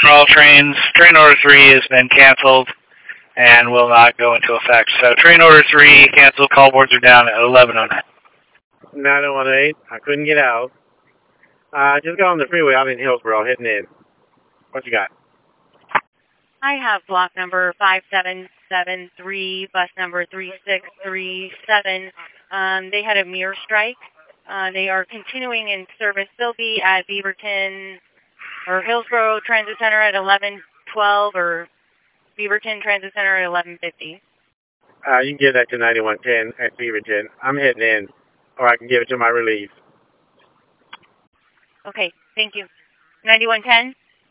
for all trains. Train order 3 has been canceled and will not go into effect. So train order 3 canceled. Call boards are down at 11:09. 9018. I couldn't get out. Just got on the freeway out in Hillsboro, heading in. What you got? I have block number 5773, bus number 3637. They had a mirror strike. They are continuing in service. They'll be at Beaverton or Hillsboro Transit Center at 11:12 or Beaverton Transit Center at 11:50. You can give that to 9110 at Beaverton. I'm heading in, or I can give it to my relief. Okay, thank you. 9110?